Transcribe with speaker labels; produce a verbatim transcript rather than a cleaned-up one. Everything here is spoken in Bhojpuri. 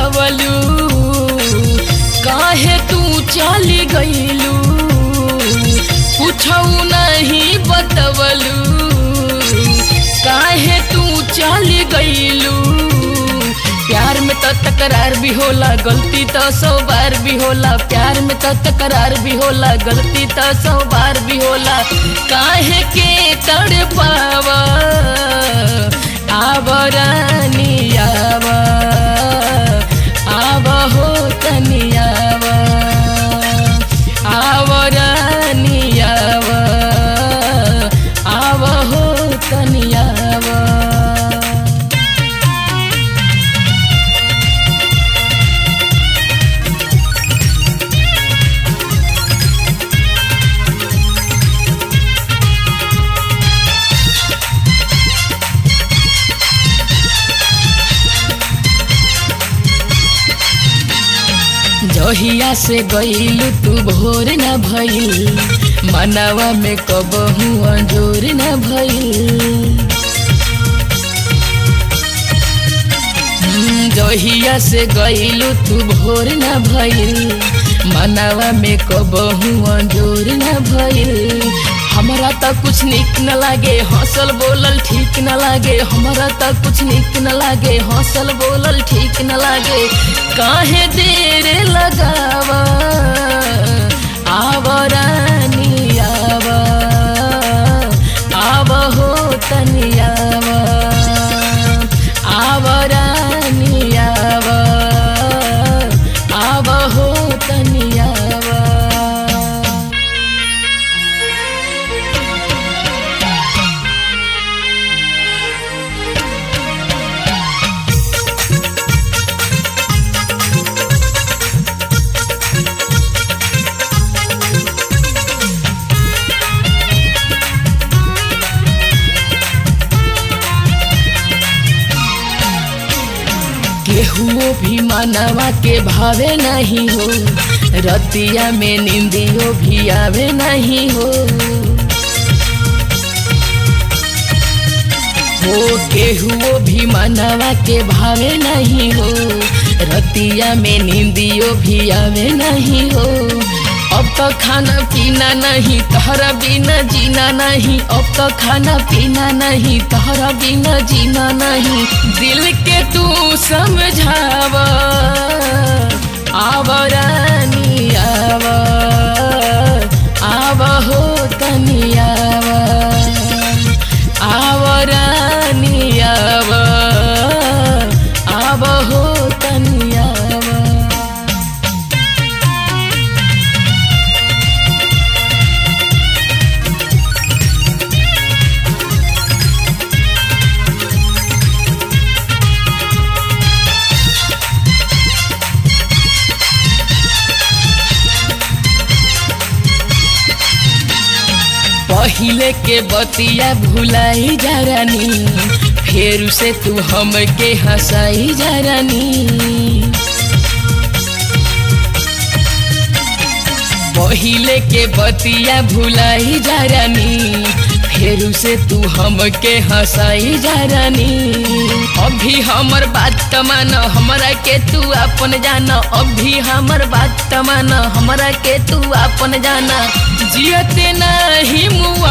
Speaker 1: बतवलू काहे तू चली गईलू पूछऊ नहीं बतवलू काहे तू चली गईलू। प्यार में तो तकरार भी होला गलती तो सौ बार भी होला प्यार में तो तकरार भी होला गलती तो सौ बार भी होला काहे के तड़पावा आव रानी आव आव हो तनी आव आव रानी आव आव हो तनी आव। जहिया से गईलू तू भोर न भइल मनवा में कबहू अंजोर न भइल। जहिया से गईलू तू भोर न भइल मनवा में कबहू अंजोर न भइल। हमरा तो कुछ निक न लागे हौसल बोलल ठीक न लागे हमरा तो कुछ निक न लागे हौसल बोलल ठीक न लागे काहे देर लगावा आव रानी आव आव हो तनी आव आव रानी आव आव हो तनी आव। केहुओ भी मनवा के भावे नहीं हो रतिया में निंदियो भी आवे नहीं हो हो केहुओ भी मनवा के भावे नहीं हो रतिया में निंदियो भी आवे नहीं हो। अब तो खाना पीना नहीं तहरा बिना जीना नहीं अब तो खाना पीना नहीं तहरा बिना जीना नहीं दिल के तू समझावा आव रानी आव आव हो तनी आव आव रानी आव आव हो तनी आव। पहिले के बतिया भुलाई जा रानी फेर से तू हमके हंसाई जा रानी। पहिले के बतिया भुलाई जा रानी फेर से तू हमके हंसाई जा रानी। अभी हमर बात मान हमरा के तू अपन जाना अभी हमर बात मान हमरा के तू अपन जाना जियते नहीं मुआ